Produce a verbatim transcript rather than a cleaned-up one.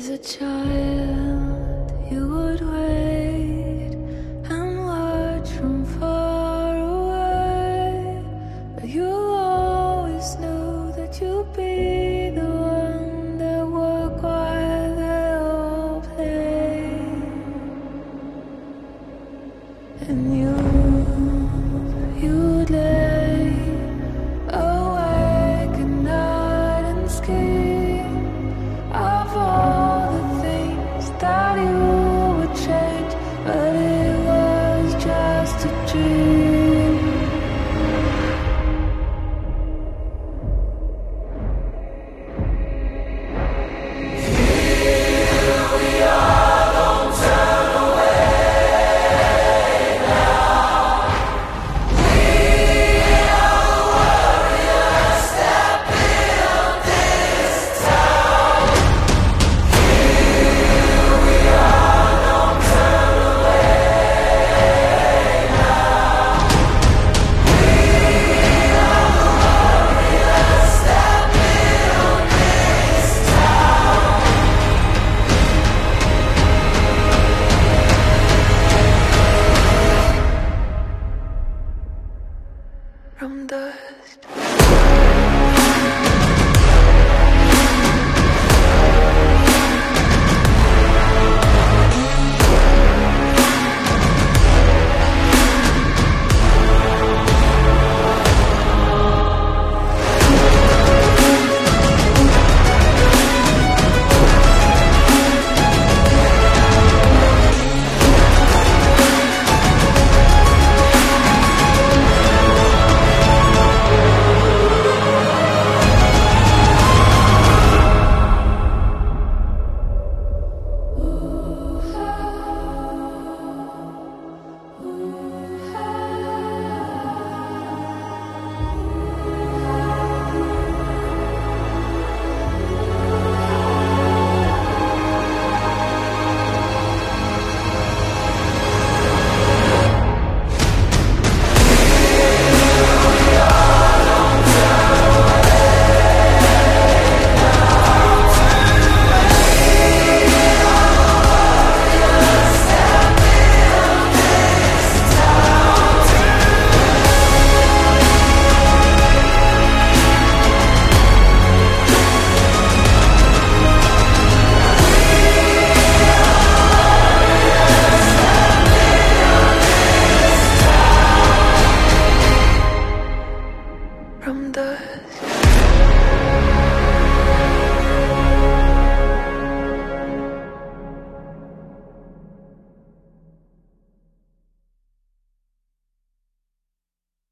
As a child, you would wait and watch from far away, but you always knew that you'd be the one that would while they all play. And you, you'd lay awake at night and scheme of all the things that you would change, but it was just a dream. Here we are, don't turn away now. We are the warriors that build this town. Here we are, don't turn away now. We are the warriors that build this town. From dust. From dust.